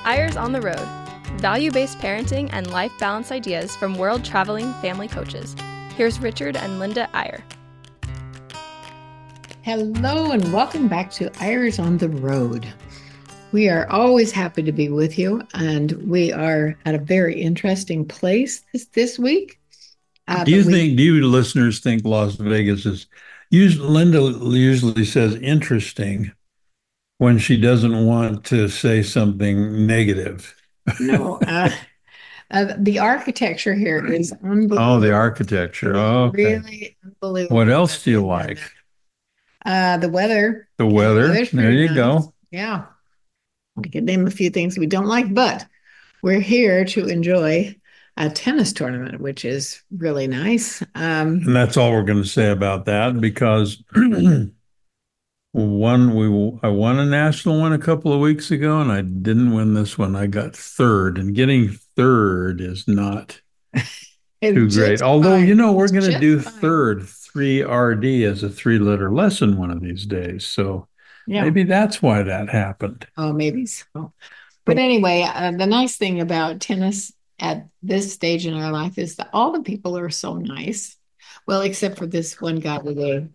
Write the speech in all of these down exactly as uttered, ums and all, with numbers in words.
Eyres on the Road, value-based parenting and life balance ideas from world-traveling family coaches. Here's Richard and Linda Eyre. Hello and welcome back to Eyres on the Road. We are always happy to be with you, and we are at a very interesting place this, this week. Uh, do you we, think, do you listeners think Las Vegas is, usually, Linda usually says interesting when she doesn't want to say something negative? No, uh, uh, the architecture here is unbelievable. Oh, the architecture. Oh, okay. Really unbelievable. What else do you like? Uh, the weather. The weather. The there you nice. go. Yeah. I could name a few things we don't like, but we're here to enjoy a tennis tournament, which is really nice. Um, and that's all we're going to say about that, because one, we I won a national one a couple of weeks ago, and I didn't win this one. I got third, and getting third is not too great. Although, fine. you know, we're going to do fine. third, three R D as a three-letter lesson one of these days. So yeah. maybe that's why that happened. Oh, maybe so. But anyway, uh, the nice thing about tennis at this stage in our life is that all the people are so nice. Well, except for this one guy today.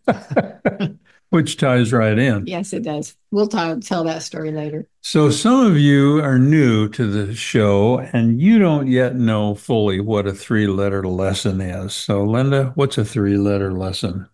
Which ties right in. Yes, it does. We'll t- tell that story later. So some of you are new to the show, and you don't yet know fully what a three-letter lesson is. So, Linda, what's a three-letter lesson?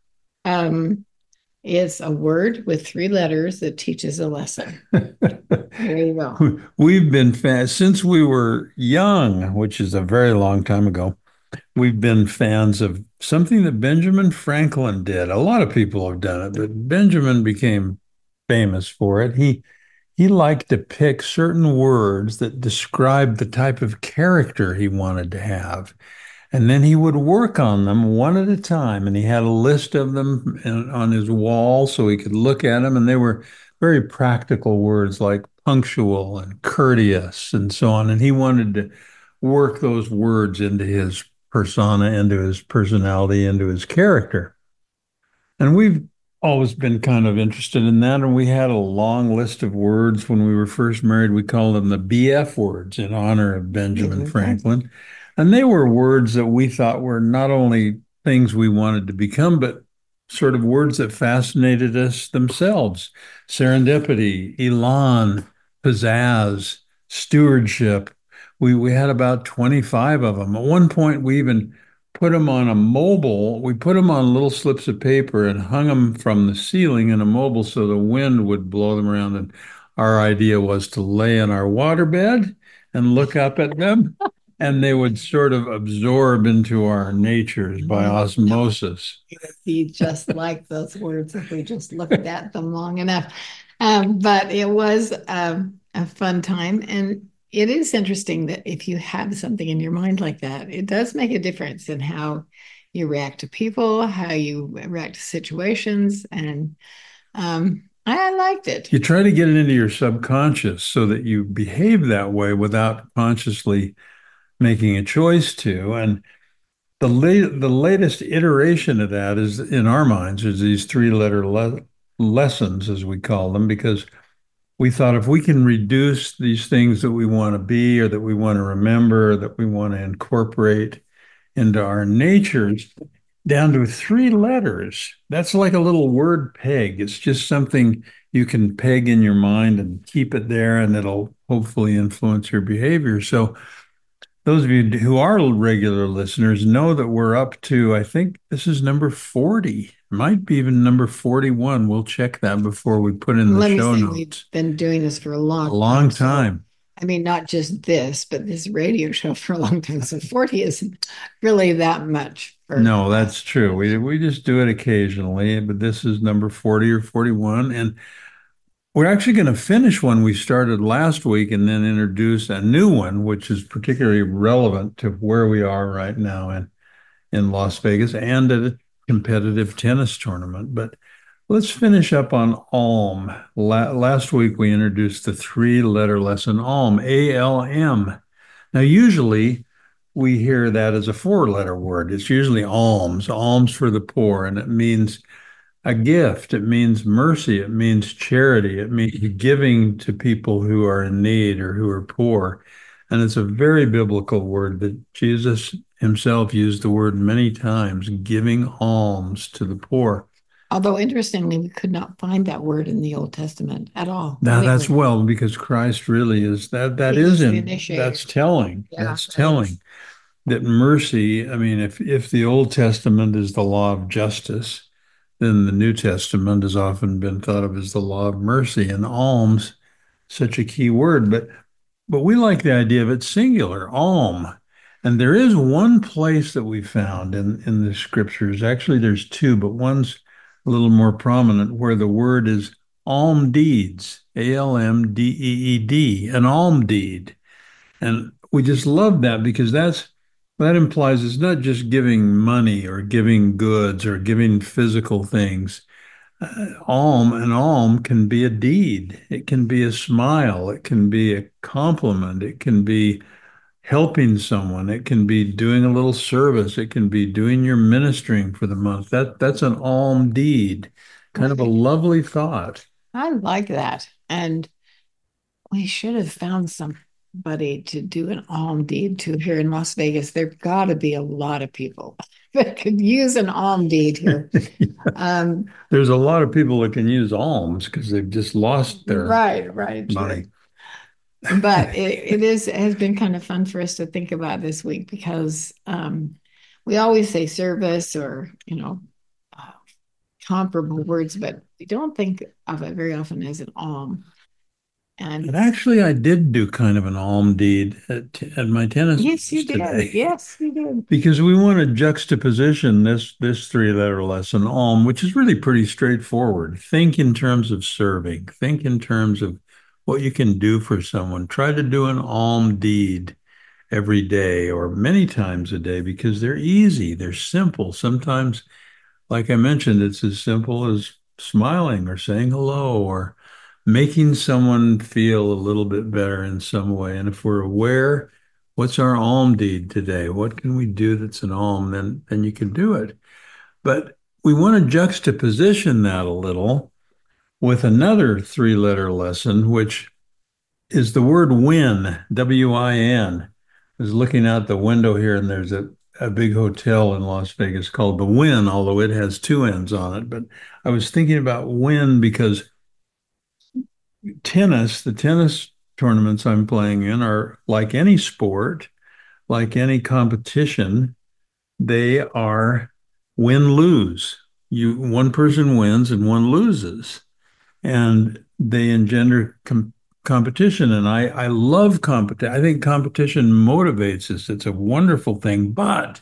Um, it's a word with three letters that teaches a lesson. There you go. We've been fans since we were young, which is a very long time ago. We've been fans of something that Benjamin Franklin did. A lot of people have done it, but Benjamin became famous for it. He he liked to pick certain words that described the type of character he wanted to have. And then he would work on them one at a time. And he had a list of them in, on his wall so he could look at them. And they were very practical words like punctual and courteous and so on. And he wanted to work those words into his persona, into his personality, into his character. And we've always been kind of interested in that. And we had a long list of words when we were first married. We called them the B F words in honor of Benjamin mm-hmm. Franklin. And they were words that we thought were not only things we wanted to become, but sort of words that fascinated us themselves. Serendipity, elan, pizzazz, stewardship. We we had about twenty-five of them. At one point, we even put them on a mobile. We put them on little slips of paper and hung them from the ceiling in a mobile so the wind would blow them around. And our idea was to lay in our waterbed and look up at them, and they would sort of absorb into our natures by osmosis. It would be just like those words if we just looked at them long enough. Um, but it was um, a fun time. And it is interesting that if you have something in your mind like that, it does make a difference in how you react to people, how you react to situations. And um, I liked it. You try to get it into your subconscious so that you behave that way without consciously making a choice to. And the late, the latest iteration of that is, in our minds, is these three-letter le- lessons, as we call them, because we thought if we can reduce these things that we want to be or that we want to remember, or that we want to incorporate into our natures down to three letters, that's like a little word peg. It's just something you can peg in your mind and keep it there, and it'll hopefully influence your behavior. So those of you who are regular listeners know that we're up to, I think this is number forty. Might be even number forty-one. We'll check that before we put in the Let show me say notes. We've been doing this for a long a long time. time. So, I mean, not just this, but this radio show for a long time. So forty isn't really that much. For no, that's true. We we just do it occasionally, but this is number forty or forty-one. And we're actually going to finish one we started last week and then introduce a new one, which is particularly relevant to where we are right now in, in Las Vegas and at a competitive tennis tournament. But let's finish up on Alm. La- last week, we introduced the three-letter lesson, Alm, A L M. Now, usually, we hear that as a four-letter word. It's usually alms, alms for the poor, and it means a gift. It means mercy. It means charity. It means giving to people who are in need or who are poor. And it's a very biblical word that Jesus himself used the word many times, giving alms to the poor. Although interestingly, we could not find that word in the Old Testament at all. Now that's Anywhere. well because Christ really is that that He is was the in initiator. that's telling. Yeah, That's right. telling that mercy, I mean, if if the Old Testament is the law of justice, then the New Testament has often been thought of as the law of mercy, and alms, such a key word. But but we like the idea of it singular, alm. And there is one place that we found in, in the scriptures. Actually, there's two, but one's a little more prominent where the word is alm deeds, A L M D E E D, an alm deed. And we just love that because that's that implies it's not just giving money or giving goods or giving physical things. Uh, alm, an alm can be a deed. It can be a smile. It can be a compliment. It can be helping someone. It can be doing a little service. It can be doing your ministering for the month. That that's an alm deed. Kind of a Right. lovely thought. I like that. And we should have found somebody to do an alm deed to here in Las Vegas. There've got to be a lot of people that could use an alm deed here. Um, There's a lot of people that can use alms because they've just lost their right, right. money. But it, it is it has been kind of fun for us to think about this week because um, we always say service or, you know, uh, comparable words, but we don't think of it very often as an alm. And And actually, I did do kind of an alm deed at, at my tennis yes, you did. today. Yes, you did. Because we want to juxtaposition this this three-letter lesson, alm, which is really pretty straightforward. Think in terms of serving. Think in terms of what you can do for someone. Try to do an alm deed every day or many times a day because they're easy, they're simple. Sometimes, like I mentioned, it's as simple as smiling or saying hello or making someone feel a little bit better in some way. And if we're aware, what's our alm deed today? What can we do that's an alm? Then, then you can do it. But we want to juxtaposition that a little with another three letter lesson, which is the word win, W I N. I was looking out the window here, and there's a, a big hotel in Las Vegas called the Win, although it has two N's on it. But I was thinking about win because tennis, the tennis tournaments I'm playing in are like any sport, like any competition, they are win-lose. You one person wins and one loses, and they engender com competition. And I I love competition. I think competition motivates us. It's a wonderful thing, but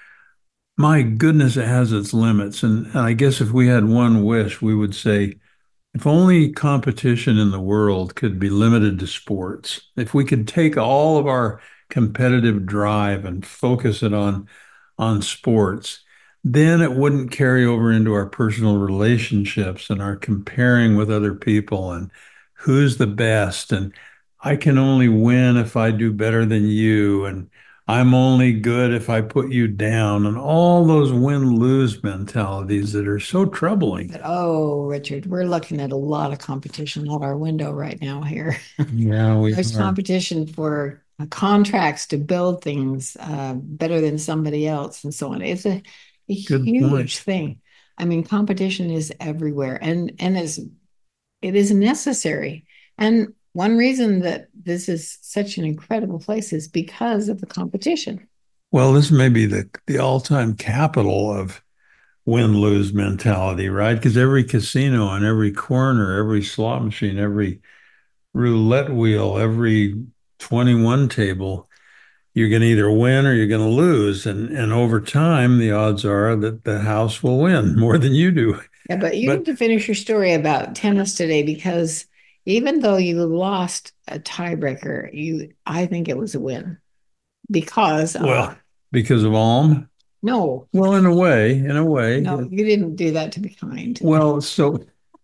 my goodness, it has its limits. And, and I guess if we had one wish, we would say, if only competition in the world could be limited to sports, if we could take all of our competitive drive and focus it on on sports, then it wouldn't carry over into our personal relationships and our comparing with other people and who's the best and I can only win if I do better than you and I'm only good if I put you down and all those win-lose mentalities that are so troubling. But, oh, Richard, we're looking at a lot of competition out our window right now here. Yeah, we There's are. competition for uh, contracts to build things uh, better than somebody else and so on. It's a, a Good point. huge thing. I mean, competition is everywhere and and is it is necessary. And one reason that this is such an incredible place is because of the competition. Well, this may be the the all-time capital of win-lose mentality, right? Because every casino on every corner, every slot machine, every roulette wheel, every twenty-one table, you're going to either win or you're going to lose. And and over time, the odds are that the house will win more than you do. Yeah, but you But need to finish your story about tennis today because even though you lost a tiebreaker, you I think it was a win because uh, well, because of Alm, no, well, in a way, in a way, no, you didn't do that to be kind. well, so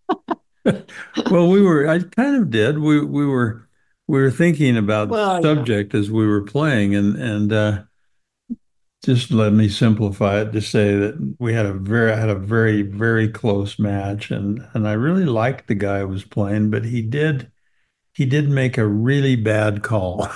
well, we were, I kind of did. We we were we were thinking about Well, the yeah. subject as we were playing, and and uh, just let me simplify it to say that we had a very had a very very close match, and and I really liked the guy who was playing, but he did he did make a really bad call.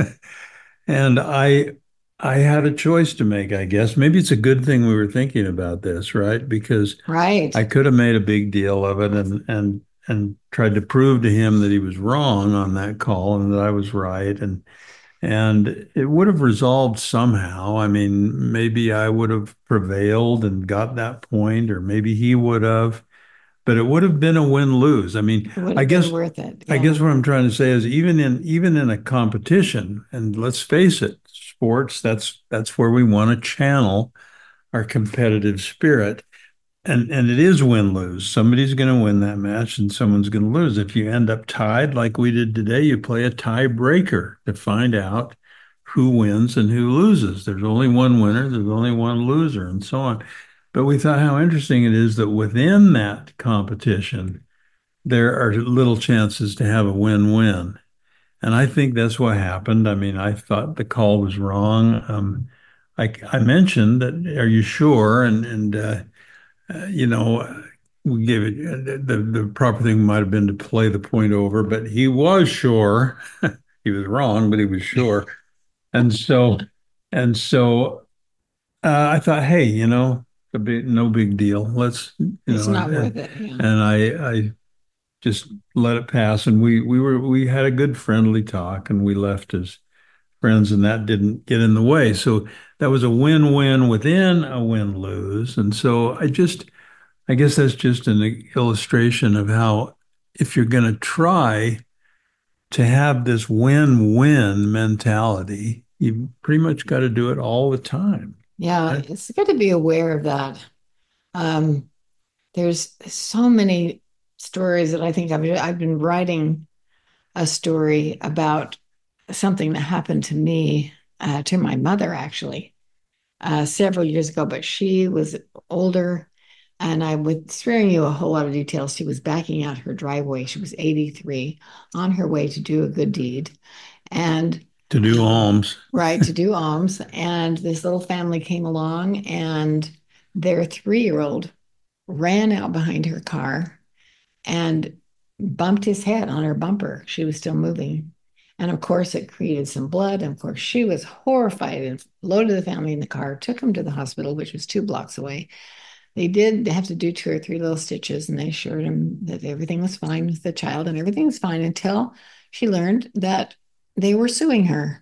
And I I had a choice to make, I guess. Maybe it's a good thing we were thinking about this, right? Because Right. I could have made a big deal of it and and and tried to prove to him that he was wrong on that call and that I was right. And and it would have resolved somehow. I mean, maybe I would have prevailed and got that point, or maybe he would have, but it would have been a win-lose. I mean, It would I have been guess worth it. I Yeah. guess what I'm trying to say is even in even in a competition, and let's face it, sports, that's that's where we want to channel our competitive spirit. And and it is win-lose. Somebody's going to win that match and someone's going to lose. If you end up tied like we did today, you play a tiebreaker to find out who wins and who loses. There's only one winner, there's only one loser, and so on. But we thought how interesting it is that within that competition, there are little chances to have a win-win. And I think that's what happened. I mean, I thought the call was wrong. Um, I, I mentioned that, are you sure? And, and uh, uh, you know, we gave it uh, the, the proper thing might have been to play the point over, but he was sure. He was wrong, but he was sure. And so, and so uh, I thought, hey, you know, a big, no big deal. Let's, you It's know, not worth and, it. Yeah. and I, I just let it pass. And we we were we had a good friendly talk, and we left as friends, and that didn't get in the way. So that was a win-win within a win-lose. And so I just I guess that's just an illustration of how if you're going to try to have this win-win mentality, you pretty much got to do it all the time. Yeah. Right? It's good to be aware of that. Um, there's so many stories that I think I've I've been writing a story about something that happened to me, uh, to my mother actually, uh, several years ago, but she was older. And I would sparing you a whole lot of details. She was backing out her driveway. She was eighty-three on her way to do a good deed. And To do alms. right, to do alms. And this little family came along, and their three-year-old ran out behind her car and bumped his head on her bumper. She was still moving. And of course, it created some blood. And of course, she was horrified and loaded the family in the car, took them to the hospital, which was two blocks away. They did have to do two or three little stitches, and they assured him that everything was fine with the child and everything was fine until she learned that they were suing her.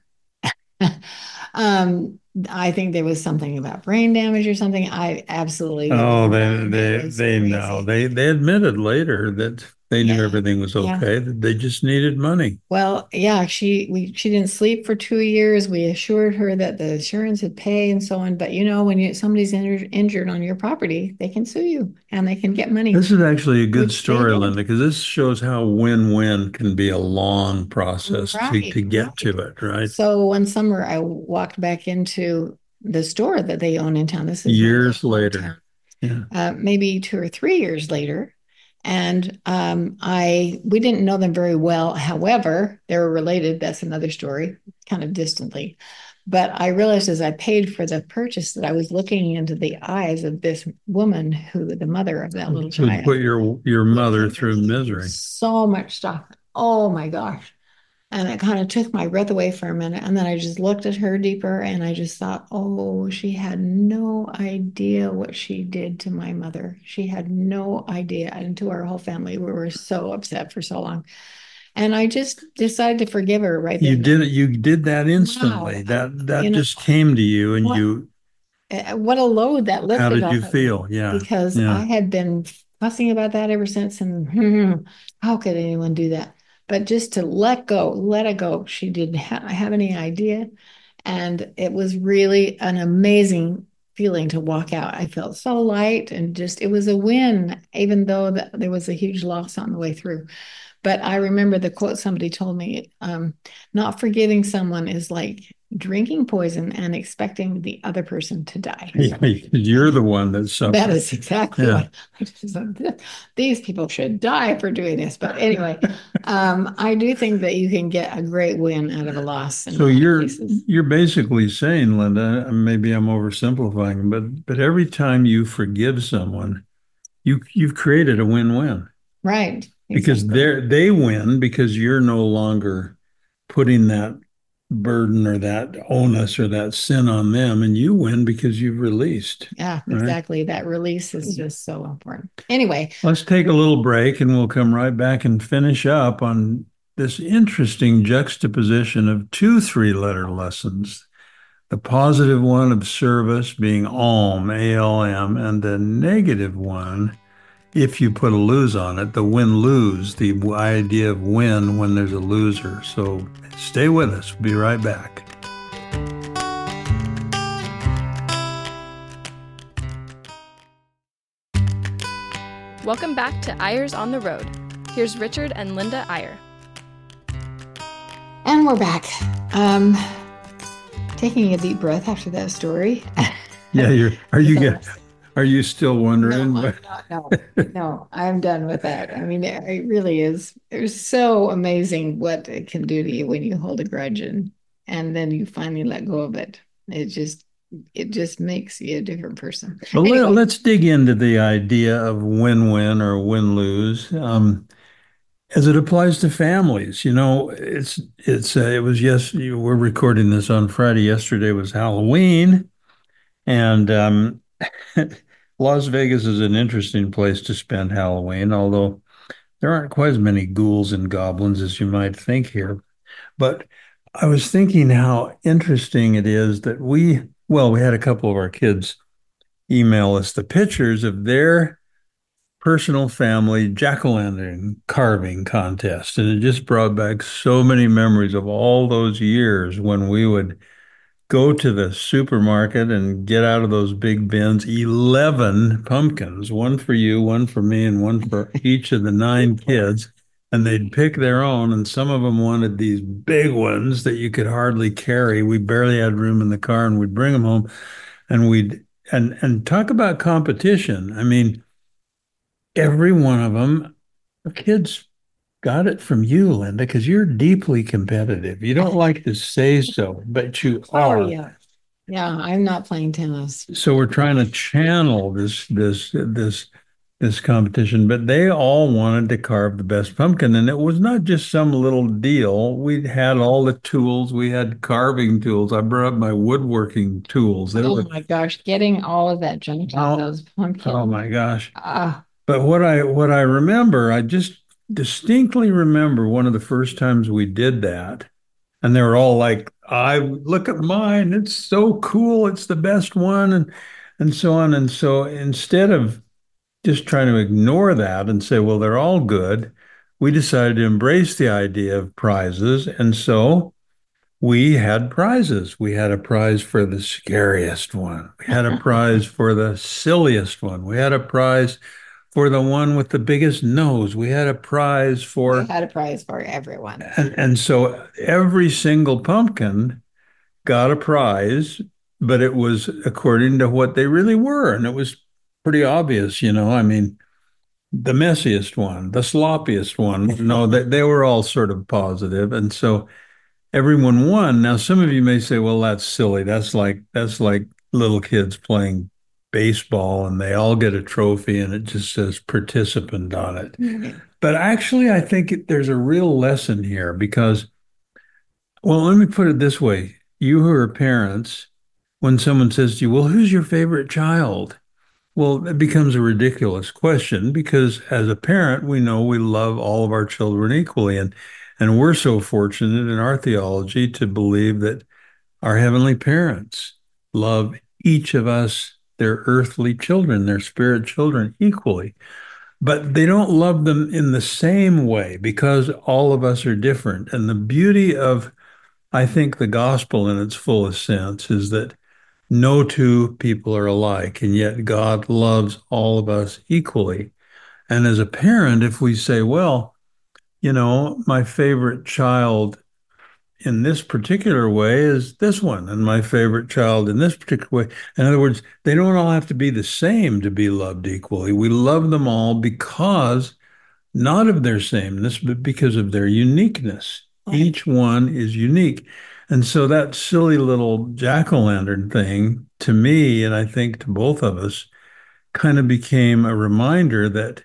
um, I think there was something about brain damage or something. I absolutely Oh, didn't they know. It they was they know. crazy. They they admitted later that they knew Yeah, everything was yeah. okay, that they just needed money. Well, yeah, she we she didn't sleep for two years. We assured her that the insurance would pay and so on. But you know, when you somebody's injured injured on your property, they can sue you and they can get money, This is actually a good which they story, did. Linda, because this shows how win-win can be a long process to, Right, to get right. to it, right? So one summer, I walked back into the store that they own in town. This is my Years little later. hometown. Yeah. Uh, maybe two or three years later, and um, I we didn't know them very well. However, they were related. That's another story, kind of distantly. But I realized as I paid for the purchase that I was looking into the eyes of this woman who, the mother of that little Would put child, your your mother through misery. so much stuff. Oh my gosh. And it kind of took my breath away for a minute. And then I just looked at her deeper and I just thought, oh, she had no idea what she did to my mother. She had no idea. And to our whole family, we were so upset for so long. And I just decided to forgive her right You then. did it, you did that Wow. instantly. That You that know, just came to you and what you, uh, what a load that how lifted did off you of me feel? Yeah. because I Yeah. had been fussing about that ever since. And how could anyone do that? But just to let go, let it go. She didn't ha have any idea. And it was really an amazing feeling to walk out. I felt so light and just, it was a win, even though that there was a huge loss on the way through. But I remember the quote somebody told me, um, not forgiving someone is like drinking poison and expecting the other person to die. Yeah, you're the one that's suffering. That is exactly Yeah. what I just said. These people should die for doing this. But anyway, um, I do think that you can get a great win out of a loss in a So lot of you're cases. you're basically saying, Linda, maybe I'm oversimplifying, but but every time you forgive someone, you you've created a win-win Right. because Exactly. they're they win because you're no longer putting that burden or that onus or that sin on them, and you win because you've released. Yeah, Right? exactly. That release is just so important. Anyway, Let's take a little break and we'll come right back and finish up on this interesting juxtaposition of two three-letter lessons. The positive one of service being alm, A L M, and the negative one, if you put a lose on it, the win-lose, the idea of win when there's a loser. So stay with us. We'll be right back. Welcome back to Eyres on the Road. Here's Richard and Linda Eyre. and we're back. Um, taking a deep breath after that story. Yeah, you're. Are you So- get? Are you still wondering? No, I'm not, no, no, I'm done with that. I mean, it it really is. It's so amazing what it can do to you when you hold a grudge and and then you finally let go of it. It just it just makes you a different person. But let, Anyway. let's dig into the idea of win-win or win-lose um, as it applies to families. You know, it's it's uh, it was yes. You, we're recording this on Friday. Yesterday was Halloween, and um, Las Vegas is an interesting place to spend Halloween, although there aren't quite as many ghouls and goblins as you might think here. But I was thinking how interesting it is that we, well, we had a couple of our kids email us the pictures of their personal family jack-o'-lantern carving contest. And it just brought back so many memories of all those years when we would go to the supermarket and get out of those big bins eleven pumpkins, one for you, one for me, and one for each of the nine kids. And they'd pick their own, and some of them wanted these big ones that you could hardly carry. We barely had room in the car, and we'd bring them home, and we'd and and talk about competition. I mean, every one of them, the kids got it from you, Linda, because you're deeply competitive. You don't like to say so, but you are. Oh yeah. Yeah, I'm not playing tennis. So we're trying to channel this this this this competition, but they all wanted to carve the best pumpkin, and it was not just some little deal. We had all the tools. We had carving tools. I brought up my woodworking tools. They Oh were, my gosh, getting all of that junk out Oh, of those pumpkins. oh my gosh. Ah, But what I what I remember, I just distinctly remember one of the first times we did that, and they were all like, "I look at mine, it's so cool, it's the best one," and and so on. And so instead of just trying to ignore that and say, "Well, they're all good," we decided to embrace the idea of prizes, and so we had prizes. We had a prize for the scariest one. We had a prize for the silliest one. We had a prize for the one with the biggest nose. We had a prize for, I had a prize for everyone. and, and so every single pumpkin got a prize, but it was according to what they really were. And it was pretty obvious, you know, I mean, the messiest one, the sloppiest one, no, they, they were all sort of positive. And so everyone won. Now, some of you may say, well, that's silly. That's like, that's like little kids playing baseball and they all get a trophy and it just says participant on it. Mhm. But actually, I think it, there's a real lesson here because, well, let me put it this way. You who are parents, when someone says to you, well, who's your favorite child? Well, it becomes a ridiculous question because as a parent, we know we love all of our children equally. And, and we're so fortunate in our theology to believe that our heavenly parents love each of us, their earthly children, their spirit children equally. But they don't love them in the same way because all of us are different. And the beauty of, I think, the gospel in its fullest sense is that no two people are alike, and yet God loves all of us equally. And as a parent, if we say, well, you know, my favorite child in this particular way is this one, and my favorite child in this particular way. In other words, they don't all have to be the same to be loved equally. We love them all because not of their sameness, but because of their uniqueness. Right. Each one is unique. And so that silly little jack-o'-lantern thing to me, and I think to both of us, kind of became a reminder that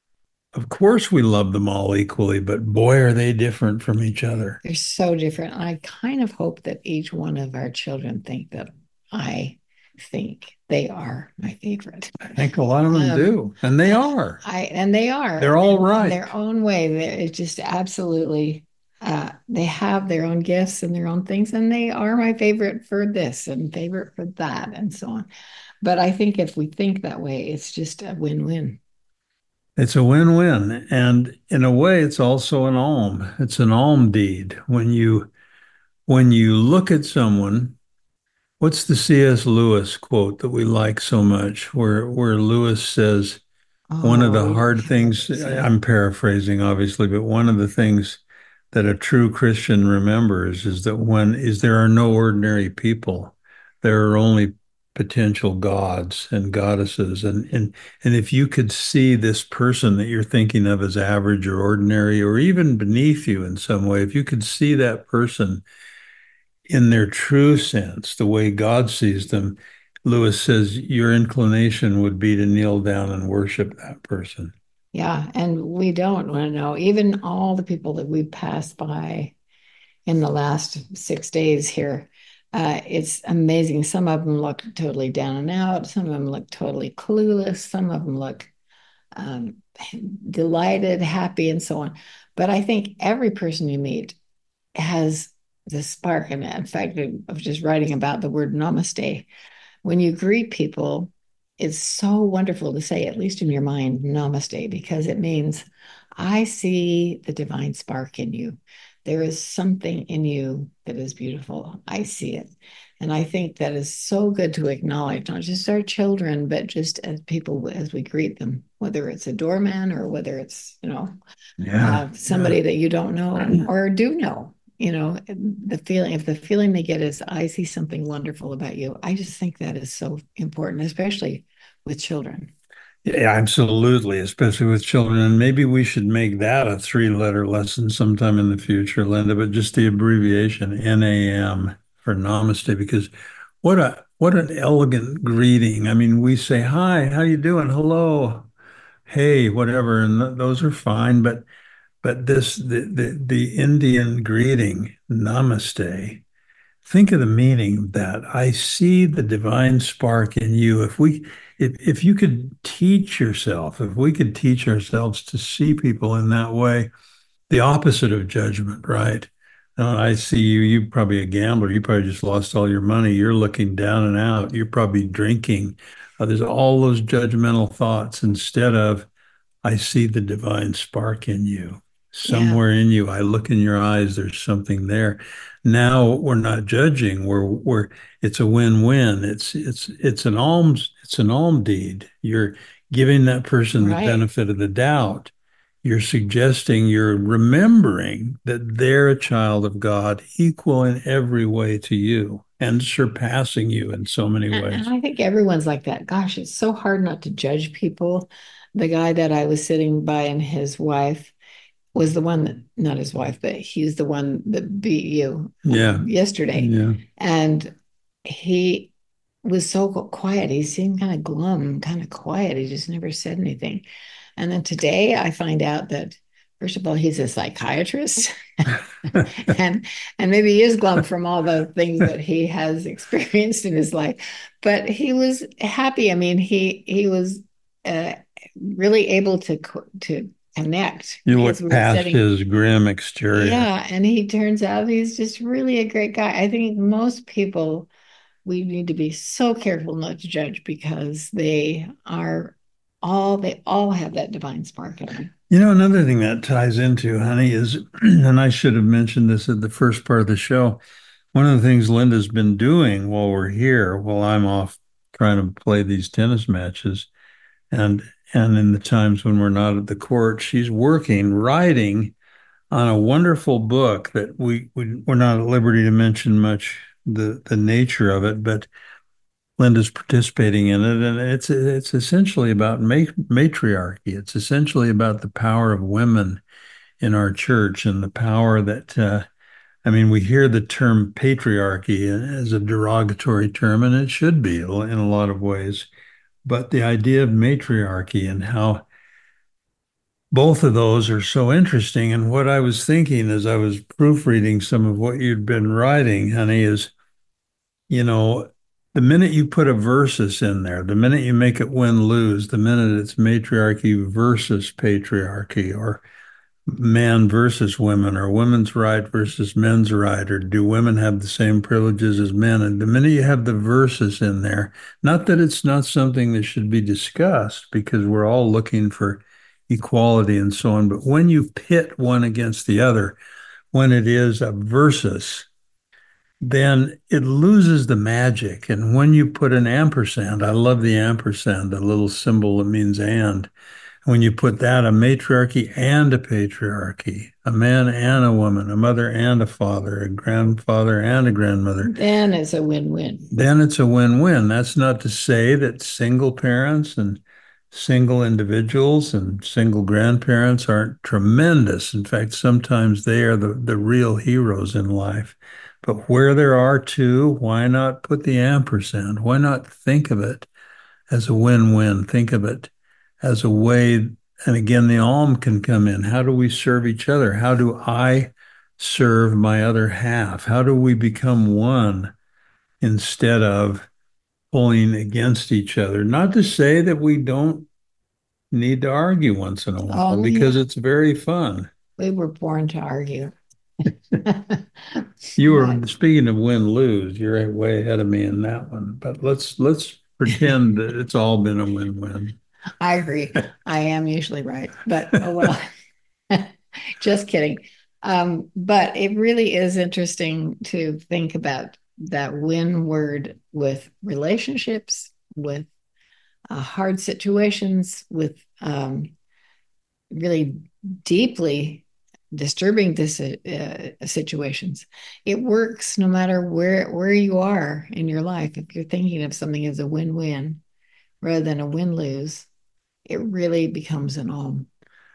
of course we love them all equally, but boy, are they different from each other. They're so different. I kind of hope that each one of our children think that I think they are my favorite. I think a lot of them Um, do, and they are. I and they are. They're all in, right. in their own way. They're, it's just absolutely. Uh, they have their own gifts and their own things, and they are my favorite for this and favorite for that, and so on. But I think if we think that way, it's just a win-win. It's a win-win. And in a way, it's also an alm. It's an alm deed. When you when you look at someone, what's the C S. Lewis quote that we like so much, where where Lewis says, one of Oh, the we hard have things, this, yeah. I'm paraphrasing obviously, but one of the things that a true Christian remembers is that when is there are no ordinary people. There are only potential gods and goddesses. And and and if you could see this person that you're thinking of as average or ordinary or even beneath you in some way, if you could see that person in their true sense, the way God sees them, Lewis says your inclination would be to kneel down and worship that person. Yeah, and we don't want to know. Even all the people that we've passed by in the last six days here, uh, it's amazing. Some of them look totally down and out. Some of them look totally clueless. Some of them look um, delighted, happy, and so on. But I think every person you meet has the spark. And in fact, I was just writing about the word namaste. When you greet people, it's so wonderful to say, at least in your mind, namaste, because it means I see the divine spark in you. There is something in you that is beautiful. I see it. And I think that is so good to acknowledge, not just our children, but just as people as we greet them, whether it's a doorman or whether it's, you know, Yeah. uh, somebody that you don't know or do know. You know, the feeling, if the feeling they get is, I see something wonderful about you, I just think that is so important, especially with children. Yeah, absolutely, especially with children. And maybe we should make that a three-letter lesson sometime in the future, Linda, but just the abbreviation N A M for namaste, because what a what an elegant greeting. I mean, we say, hi, how you doing? Hello, hey, whatever, and th those are fine, but but this the, the the Indian greeting, namaste. Think of the meaning of that. I see the divine spark in you. If we if if you could teach yourself, if we could teach ourselves to see people in that way, the opposite of judgment, right? Now, I see you, you're probably a gambler. You probably just lost all your money. You're looking down and out. You're probably drinking. Uh, there's all those judgmental thoughts instead of I see the divine spark in you. Yeah, Somewhere in you, I look in your eyes, there's something there. Now we're not judging. We're we're it's a win-win. It's it's it's an alms, it's an alm deed. You're giving that person the right. benefit of the doubt. You're suggesting, you're remembering that they're a child of God, equal in every way to you and surpassing you in so many And, and ways. I think everyone's like that. Gosh, it's so hard not to judge people. The guy that I was sitting by and his wife was the one that, not his wife, but he's the one that beat you Yeah. um, yesterday. Yeah. And he was so quiet. He seemed kind of glum, kind of quiet. He just never said anything. And then today I find out that, first of all, he's a psychiatrist. and and maybe he is glum from all the things that he has experienced in his life. But he was happy. I mean, he he was uh, really able to to connect You as look we were past sitting. his grim exterior. Yeah, and he turns out he's just really a great guy. I think most people, we need to be so careful not to judge because they are all they all have that divine spark in them. You know, another thing that ties into, honey, is, and I should have mentioned this at the first part of the show, one of the things Linda's been doing while we're here, while I'm off trying to play these tennis matches, and and in the times when we're not at the court, she's working, writing on a wonderful book that we, we we're not at liberty to mention much the the nature of it, but Linda's participating in it, and it's it's essentially about ma- matriarchy. It's essentially about the power of women in our church and the power that uh, I mean, we hear the term patriarchy as a derogatory term, and it should be in a lot of ways. But the idea of matriarchy and how both of those are so interesting. And what I was thinking as I was proofreading some of what you'd been writing, honey, is, you know, the minute you put a versus in there, the minute you make it win lose, the minute it's matriarchy versus patriarchy, or man versus women, or women's right versus men's right, or do women have the same privileges as men? And the minute you have the versus in there, not that it's not something that should be discussed, because we're all looking for equality and so on, but when you pit one against the other, when it is a versus, then it loses the magic. And when you put an ampersand, I love the ampersand, the little symbol that means and. When you put that, a matriarchy and a patriarchy, a man and a woman, a mother and a father, a grandfather and a grandmother, then it's a win-win. Then it's a win-win. That's not to say that single parents and single individuals and single grandparents aren't tremendous. In fact, sometimes they are the, the real heroes in life. But where there are two, why not put the ampersand? Why not think of it as a win-win? Think of it as a way, and again, the alm can come in. How do we serve each other? How do I serve my other half? How do we become one instead of pulling against each other? Not to say that we don't need to argue once in a while, Oh, because yeah. it's very fun. We were born to argue. You were, But speaking of win-lose, you're way ahead of me in that one. But let's let's pretend that it's all been a win-win. I agree. I am usually right, but oh well. Just kidding. Um, but it really is interesting to think about that win word with relationships, with uh, hard situations, with um, really deeply disturbing this uh, situations. It works no matter where where you are in your life. If you're thinking of something as a win-win rather than a win-lose, it really becomes an all.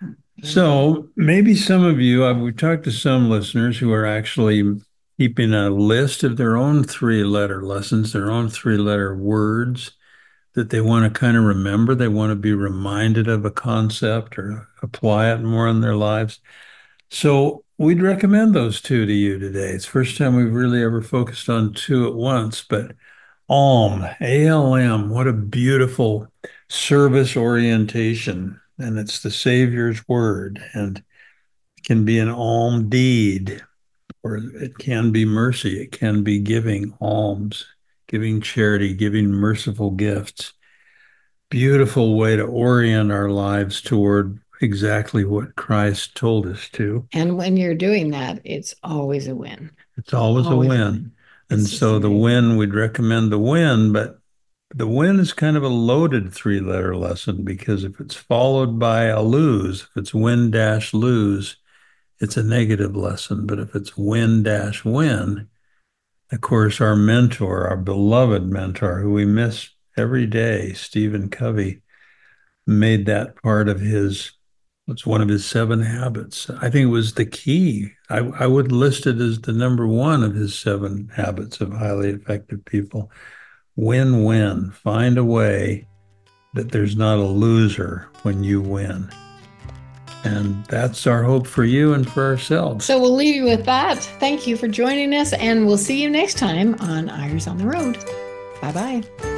So maybe some of you, I've, we've talked to some listeners who are actually keeping a list of their own three-letter lessons, their own three-letter words that they want to kind of remember. They want to be reminded of a concept or apply it more in their lives. So we'd recommend those two to you today. It's the first time we've really ever focused on two at once, but ALM, A L M, what a beautiful service orientation. And it's the Savior's word, and it can be an alm deed, or it can be mercy. It can be giving alms, giving charity, giving merciful gifts. Beautiful way to orient our lives toward exactly what Christ told us to. And when you're doing that, it's always a win. It's always, always a win. A win. And it's so the win, we'd recommend the win, but the win is kind of a loaded three-letter lesson, because if it's followed by a lose, if it's win dash lose, it's a negative lesson. But if it's win dash win, of course, our mentor, our beloved mentor, who we miss every day, Stephen Covey, made that part of his, it's one of his seven habits. I think it was the key. I, I would list it as the number one of his seven habits of highly effective people. Win-win. Find a way that there's not a loser when you win. And that's our hope for you and for ourselves. So we'll leave you with that. Thank you for joining us, and we'll see you next time on Eyres on the Road. Bye-bye.